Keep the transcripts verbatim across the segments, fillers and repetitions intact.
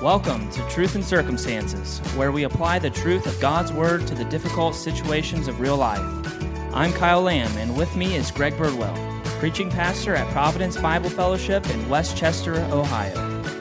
Welcome to Truth and Circumstances, where we apply the truth of God's Word to the difficult situations of real life. I'm Kyle Lamb, and with me is Greg Birdwell, preaching pastor at Providence Bible Fellowship in Westchester, Ohio.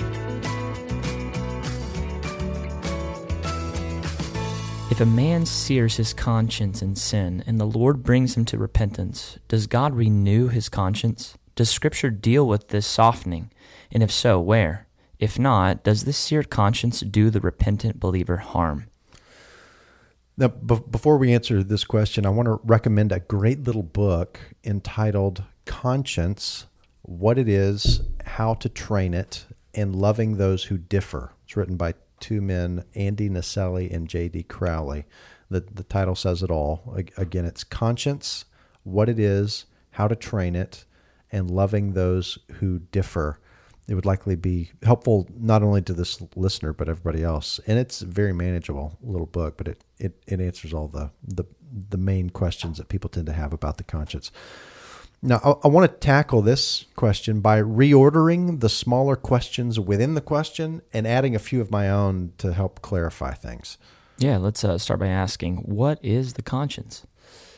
If a man sears his conscience in sin and the Lord brings him to repentance, does God renew his conscience? Does Scripture deal with this softening? And if so, where? If not, does this seared conscience do the repentant believer harm? Now, b- before we answer this question, I want to recommend a great little book entitled Conscience, What It Is, How to Train It, and Loving Those Who Differ. It's written by two men, Andy Naselli and J D Crowley. The, the title says it all. Again, it's Conscience, What It Is, How to Train It, and Loving Those Who Differ. It would likely be helpful not only to this listener, but everybody else. And it's a very manageable little book, but it, it, it answers all the, the the main questions that people tend to have about the conscience. Now, I, I want to tackle this question by reordering the smaller questions within the question and adding a few of my own to help clarify things. Yeah, let's uh, start by asking, what is the conscience?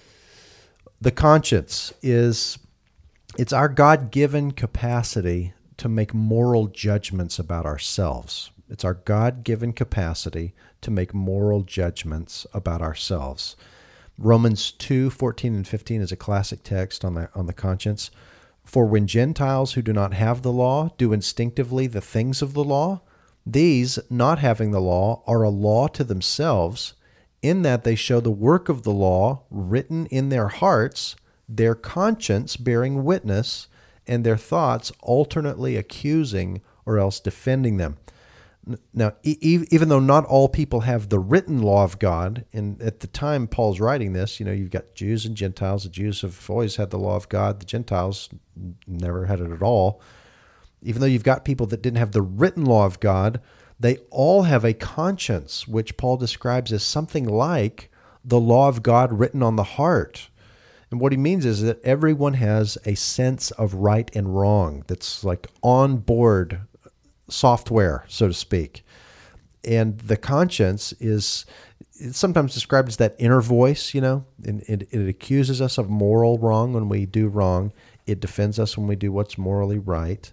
The conscience is, it's our God-given capacity to make moral judgments about ourselves. It's our God-given capacity to make moral judgments about ourselves. Romans two, fourteen and fifteen is a classic text on the on the conscience. For when Gentiles who do not have the law do instinctively the things of the law, these, not having the law, are a law to themselves, in that they show the work of the law written in their hearts, their conscience bearing witness, and their thoughts alternately accusing or else defending them. Now, e- even though not all people have the written law of God, and at the time Paul's writing this, you know, you've got Jews and Gentiles. The Jews have always had the law of God. The Gentiles never had it at all. Even though you've got people that didn't have the written law of God, they all have a conscience, which Paul describes as something like the law of God written on the heart. And what he means is that everyone has a sense of right and wrong that's like on-board software, so to speak. And the conscience is it's sometimes described as that inner voice, you know, and it, it accuses us of moral wrong when we do wrong. It defends us when we do what's morally right.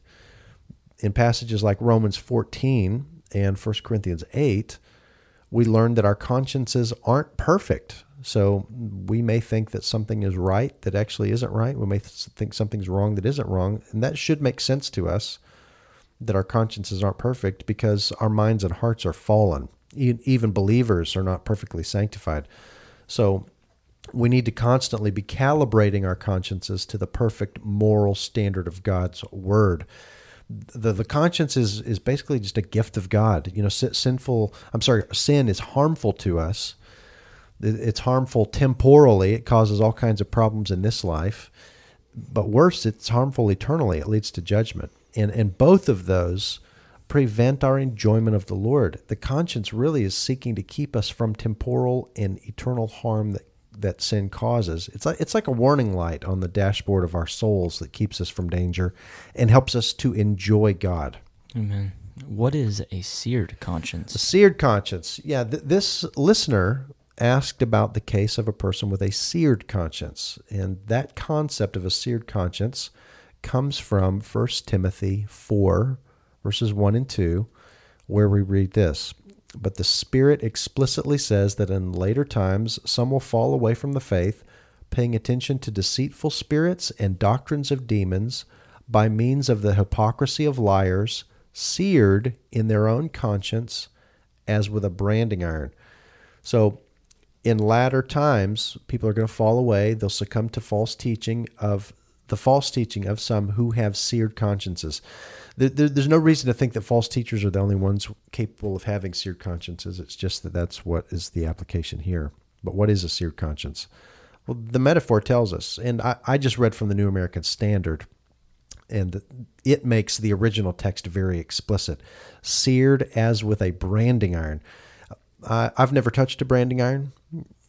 In passages like Romans fourteen and First Corinthians eight, we learn that our consciences aren't perfect. So we may think that something is right that actually isn't right. We may th- think something's wrong that isn't wrong. And that should make sense to us, that our consciences aren't perfect, because our minds and hearts are fallen. E- even believers are not perfectly sanctified. So we need to constantly be calibrating our consciences to the perfect moral standard of God's word. The the conscience is, is basically just a gift of God. You know, sinful, I'm sorry, sin is harmful to us. It's harmful temporally. It causes all kinds of problems in this life. But worse, it's harmful eternally. It leads to judgment. And and both of those prevent our enjoyment of the Lord. The conscience really is seeking to keep us from temporal and eternal harm that, that sin causes. It's like, it's like a warning light on the dashboard of our souls that keeps us from danger and helps us to enjoy God. Amen. What is a seared conscience? A seared conscience. Yeah, th- this listener asked about the case of a person with a seared conscience. And that concept of a seared conscience comes from First Timothy four, verses one and two, where we read this. But the Spirit explicitly says that in later times some will fall away from the faith, paying attention to deceitful spirits and doctrines of demons, by means of the hypocrisy of liars, seared in their own conscience as with a branding iron. So in latter times, people are going to fall away. They'll succumb to false teaching of the false teaching of some who have seared consciences. There, there, there's no reason to think that false teachers are the only ones capable of having seared consciences. It's just that that's what is the application here. But what is a seared conscience? Well, the metaphor tells us, and I, I just read from the New American Standard, and it makes the original text very explicit. Seared as with a branding iron. Uh, I've never touched a branding iron.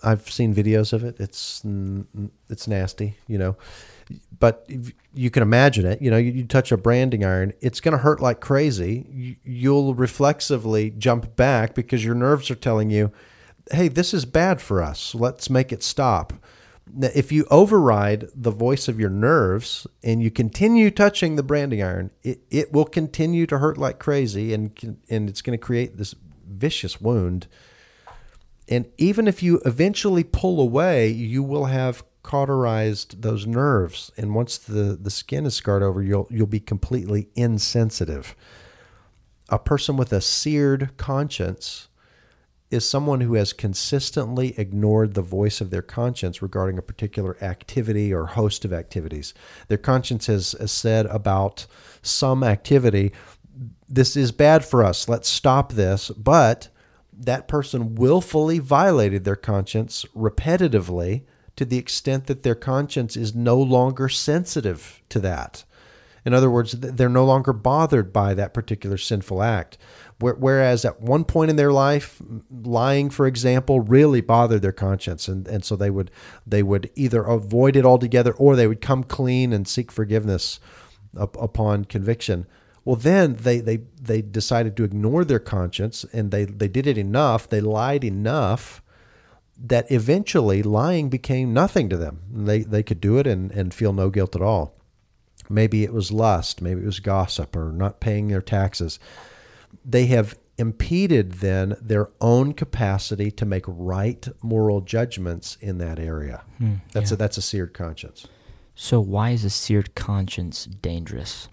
I've seen videos of it. It's it's nasty, you know. But you can imagine it. You know, you, you touch a branding iron, it's going to hurt like crazy. You, you'll reflexively jump back because your nerves are telling you, hey, this is bad for us. Let's make it stop. Now, if you override the voice of your nerves and you continue touching the branding iron, it, it will continue to hurt like crazy, and and it's going to create this vicious wound. And even if you eventually pull away, you will have cauterized those nerves. And once the, the skin is scarred over, you'll you'll be completely insensitive. A person with a seared conscience is someone who has consistently ignored the voice of their conscience regarding a particular activity or host of activities. Their conscience has, has said about some activity, this is bad for us, let's stop this, but that person willfully violated their conscience repetitively to the extent that their conscience is no longer sensitive to that. In other words, they're no longer bothered by that particular sinful act. Whereas at one point in their life, lying, for example, really bothered their conscience, and, and so they would they would either avoid it altogether or they would come clean and seek forgiveness up, upon conviction. Well, then they, they, they decided to ignore their conscience, and they, they did it enough, they lied enough, that eventually lying became nothing to them. They they could do it and, and feel no guilt at all. Maybe it was lust, maybe it was gossip, or not paying their taxes. They have impeded then their own capacity to make right moral judgments in that area. Hmm, that's yeah. a that's a seared conscience. So why is a seared conscience dangerous?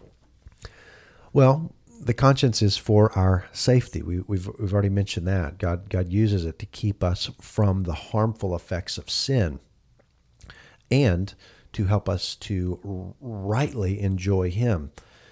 Well, the conscience is for our safety. We, we've we've already mentioned that. God God uses it to keep us from the harmful effects of sin, and to help us to rightly enjoy Him.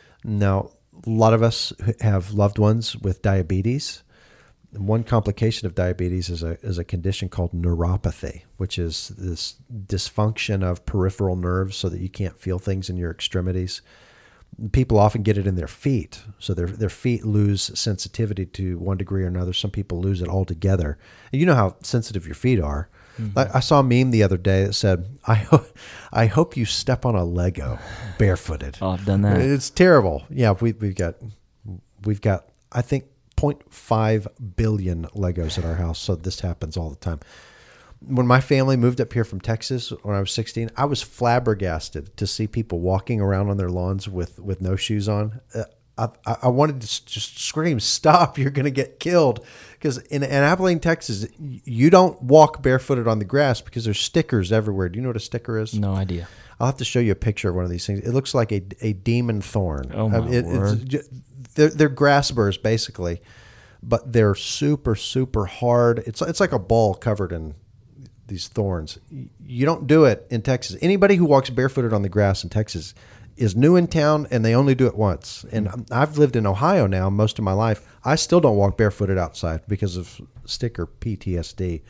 Now, a lot of us have loved ones with diabetes. One complication of diabetes is a is a condition called neuropathy, which is this dysfunction of peripheral nerves so that you can't feel things in your extremities. People often get it in their feet, so their their feet lose sensitivity to one degree or another. Some people lose it altogether. And you know how sensitive your feet are. Mm-hmm. I, I saw a meme the other day that said, I, ho- I hope you step on a Lego barefooted. Oh, I've done that. It's terrible. Yeah, we, we've got, we've got, I think, zero point five billion Legos at our house, so this happens all the time. When my family moved up here from Texas when I was sixteen, I was flabbergasted to see people walking around on their lawns with, with no shoes on. Uh, I, I wanted to just scream, stop, you're going to get killed. Because in, in Abilene, Texas, you don't walk barefooted on the grass because there's stickers everywhere. Do you know what a sticker is? No idea. I'll have to show you a picture of one of these things. It looks like a, a demon thorn. Oh, my I mean, it, word. It's, they're, they're grass burrs, basically, but they're super, super hard. It's, it's like a ball covered in these thorns. You don't do it in Texas. Anybody who walks barefooted on the grass in Texas is new in town, and they only do it once. And I've lived in Ohio now most of my life. I still don't walk barefooted outside because of sticker P T S D.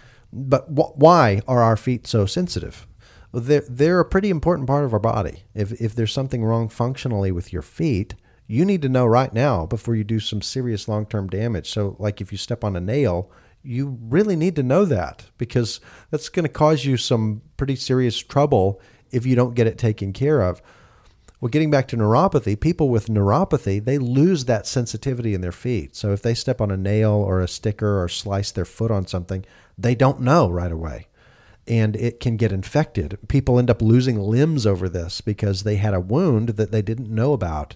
But wh- why are our feet so sensitive? Well, they're, they're a pretty important part of our body. If if there's something wrong functionally with your feet, you need to know right now before you do some serious long-term damage. So like if you step on a nail, you really need to know that, because that's going to cause you some pretty serious trouble if you don't get it taken care of. Well, getting back to neuropathy, people with neuropathy, they lose that sensitivity in their feet. So if they step on a nail or a sticker or slice their foot on something, they don't know right away. And it can get infected. People end up losing limbs over this because they had a wound that they didn't know about.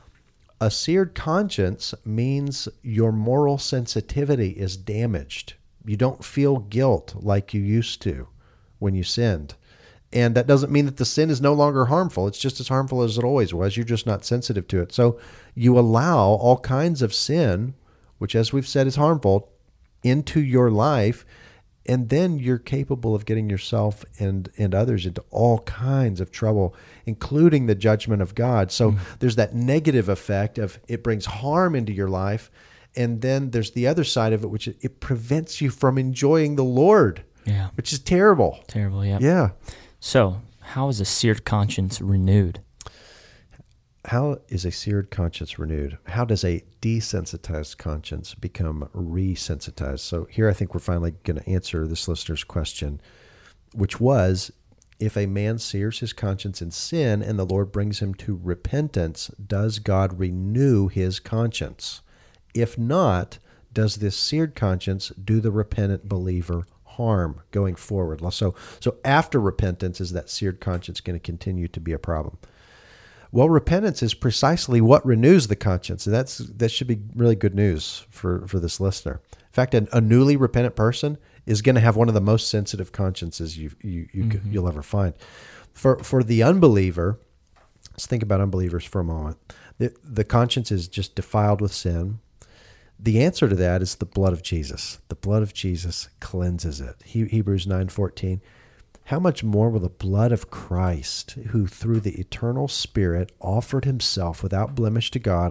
A seared conscience means your moral sensitivity is damaged. You don't feel guilt like you used to when you sinned. And that doesn't mean that the sin is no longer harmful. It's just as harmful as it always was. You're just not sensitive to it. So you allow all kinds of sin, which, as we've said, is harmful, into your life, and then you're capable of getting yourself and, and others into all kinds of trouble, including the judgment of God. So mm. there's that negative effect of it brings harm into your life, and then there's the other side of it, which it prevents you from enjoying the Lord, yeah, which is terrible. Terrible, yeah. Yeah. So how is a seared conscience renewed? how is a seared conscience renewed? How does a desensitized conscience become resensitized? So here I think we're finally going to answer this listener's question, which was, if a man sears his conscience in sin and the Lord brings him to repentance, does God renew his conscience? If not, does this seared conscience do the repentant believer harm going forward? So, so after repentance, is that seared conscience going to continue to be a problem? Well, repentance is precisely what renews the conscience. And that's that should be really good news for, for this listener. In fact, a, a newly repentant person is going to have one of the most sensitive consciences you, you, you, mm-hmm. you'll ever find. For for the unbeliever, let's think about unbelievers for a moment. The, the conscience is just defiled with sin. The answer to that is the blood of Jesus. The blood of Jesus cleanses it. He, Hebrews nine fourteen. How much more will the blood of Christ, who through the eternal Spirit offered himself without blemish to God,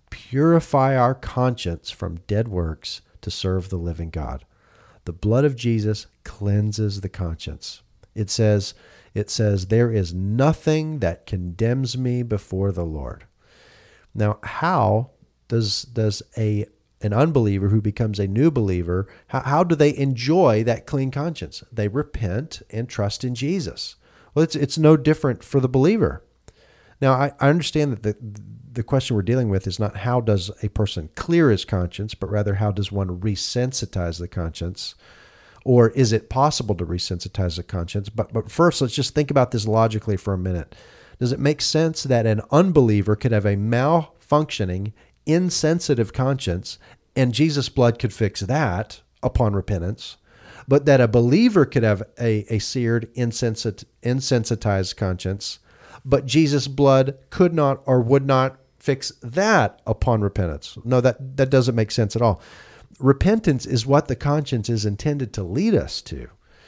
purify our conscience from dead works to serve the living God? The blood of Jesus cleanses the conscience. It says, it says, there is nothing that condemns me before the Lord. Now, how does does a an unbeliever who becomes a new believer, how, how do they enjoy that clean conscience? They repent and trust in Jesus. Well, it's it's no different for the believer. Now, I, I understand that the the question we're dealing with is not how does a person clear his conscience, but rather how does one resensitize the conscience? Or is it possible to resensitize the conscience? But but first, let's just think about this logically for a minute. Does it make sense that an unbeliever could have a malfunctioning, insensitive conscience, and Jesus' blood could fix that upon repentance, but that a believer could have a, a seared, insensit, insensitized conscience, but Jesus' blood could not or would not fix that upon repentance? No, that, that doesn't make sense at all. Repentance is what the conscience is intended to lead us to.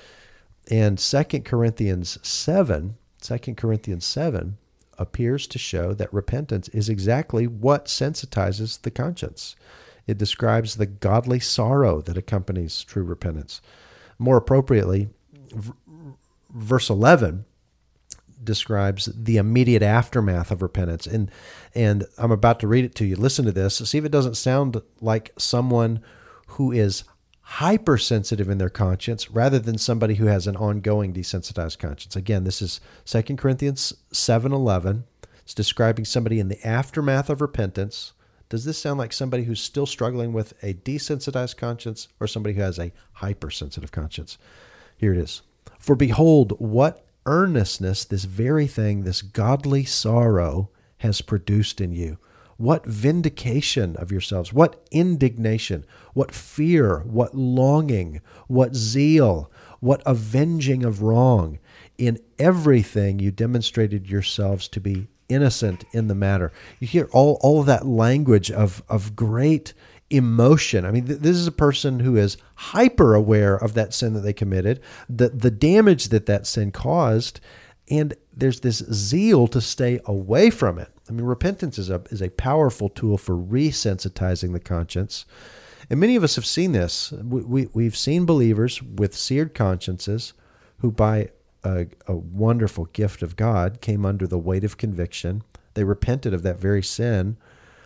And Second Corinthians seven, Second Corinthians seven appears to show that repentance is exactly what sensitizes the conscience. It describes the godly sorrow that accompanies true repentance. More appropriately, v- verse eleven describes the immediate aftermath of repentance. And, and I'm about to read it to you. Listen to this. See if it doesn't sound like someone who is hypersensitive in their conscience rather than somebody who has an ongoing desensitized conscience. Again, this is Second Corinthians seven eleven. It's describing somebody in the aftermath of repentance. Does this sound like somebody who's still struggling with a desensitized conscience or somebody who has a hypersensitive conscience? Here it is. For behold, what earnestness this very thing, this godly sorrow, has produced in you. What vindication of yourselves, what indignation, what fear, what longing, what zeal, what avenging of wrong. In everything you demonstrated yourselves to be innocent in the matter. You hear all, all of that language of, of great emotion. I mean, th- this is a person who is hyper aware of that sin that they committed, the, the damage that that sin caused, and there's this zeal to stay away from it. I mean, repentance is a is a powerful tool for resensitizing the conscience. And many of us have seen this. We, we, we've seen believers with seared consciences who, by a, a wonderful gift of God, came under the weight of conviction. They repented of that very sin,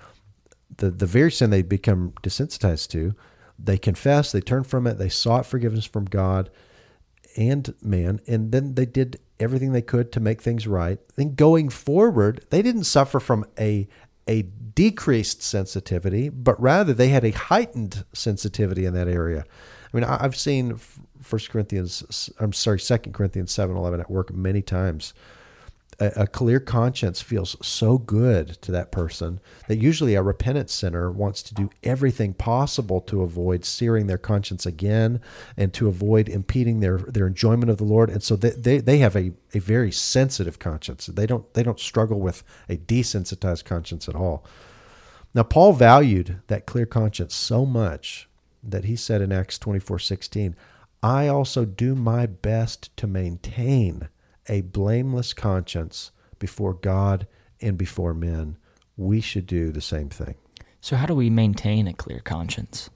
the, the very sin they'd become desensitized to. They confessed, they turned from it, they sought forgiveness from God and man, and then they did everything they could to make things right. Then going forward, they didn't suffer from a a decreased sensitivity, but rather they had a heightened sensitivity in that area. I mean, I've seen First Corinthians, I'm sorry, Second Corinthians seven eleven at work many times. A, a clear conscience feels so good to that person that usually a repentant sinner wants to do everything possible to avoid searing their conscience again and to avoid impeding their, their enjoyment of the Lord. And so they, they, they have a, a very sensitive conscience. They don't, they don't struggle with a desensitized conscience at all. Now, Paul valued that clear conscience so much that he said in Acts twenty-four sixteen, I also do my best to maintain a blameless conscience before God and before men. We should do the same thing. So how do we maintain a clear conscience?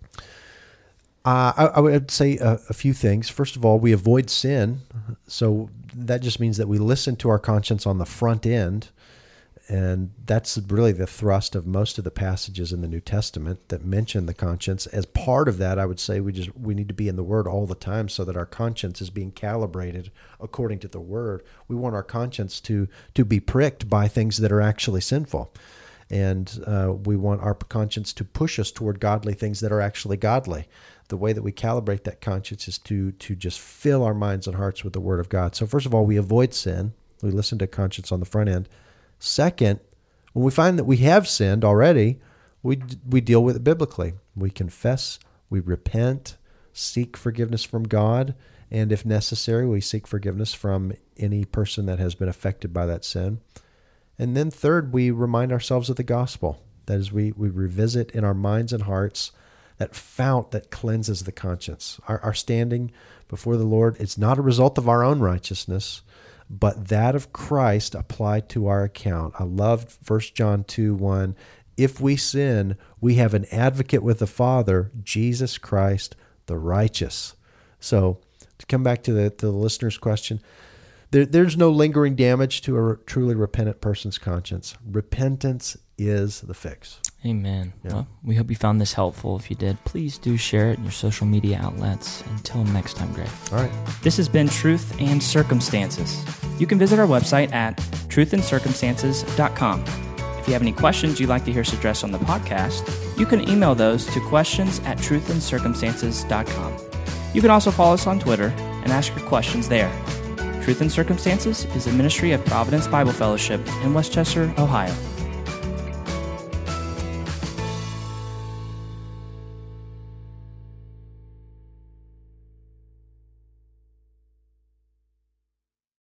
Uh, I, I would say a, a few things. First of all, we avoid sin. So that just means that we listen to our conscience on the front end And that's really the thrust of most of the passages in the New Testament that mention the conscience. As part of that, I would say we just we need to be in the Word all the time so that our conscience is being calibrated according to the Word. We want our conscience to to be pricked by things that are actually sinful. And uh, we want our conscience to push us toward godly things that are actually godly. The way that we calibrate that conscience is to to just fill our minds and hearts with the Word of God. So first of all, we avoid sin. We listen to conscience on the front end. Second, when we find that we have sinned already, we we deal with it biblically. We confess, we repent, seek forgiveness from God, and if necessary, we seek forgiveness from any person that has been affected by that sin. And then third, we remind ourselves of the gospel. That is, we, we revisit in our minds and hearts that fount that cleanses the conscience. Our, our standing before the Lord is not a result of our own righteousness, but that of Christ applied to our account. I love First John two one. If we sin, we have an advocate with the Father, Jesus Christ, the righteous. So to come back to the, to the listener's question, there, there's no lingering damage to a truly repentant person's conscience. Repentance is the fix. Amen. Yeah. Well, we hope you found this helpful. If you did, please do share it in your social media outlets. Until next time, Greg. All right. This has been Truth and Circumstances. You can visit our website at truth and circumstances dot com. If you have any questions you'd like to hear us address on the podcast, you can email those to questions at truth and circumstances dot com. You can also follow us on Twitter and ask your questions there. Truth and Circumstances is a ministry of Providence Bible Fellowship in Westchester, Ohio.